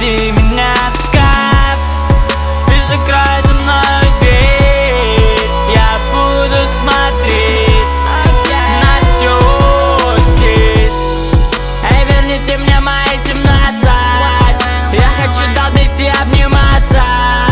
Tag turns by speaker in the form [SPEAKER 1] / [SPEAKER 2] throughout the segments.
[SPEAKER 1] Посади меня в шкаф и закрой за мной дверь. Я буду смотреть на все здесь. Эй, верните мне мои 17. Я хочу долбить и обниматься.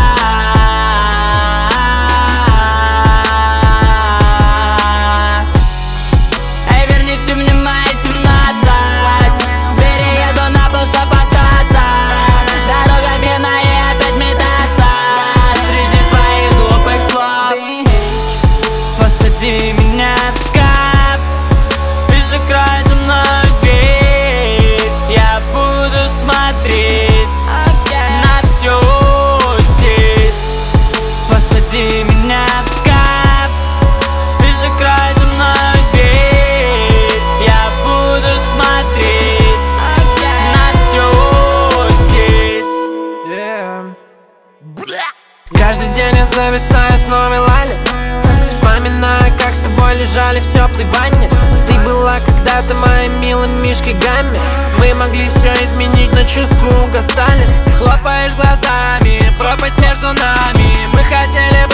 [SPEAKER 1] Эй, верните мне мои 17. Перееду на пол, чтоб остаться. Дорога длинная и опять метаться среди твоих глупых слов. Посади меня в шкаф и закрой за мной дверь. Я буду смотреть на все здесь. Посади меня в шкаф и закрой за мной дверь. Я буду смотреть на все здесь.
[SPEAKER 2] Каждый день я зависаю с новой лали, вспоминаю, как с тобой лежали в теплой ванне. Ты была когда-то моим милым мишкой Гамми. Мы могли все изменить, но чувства угасали.
[SPEAKER 3] Хлопаешь глазами, пропасть между нами. Мы хотели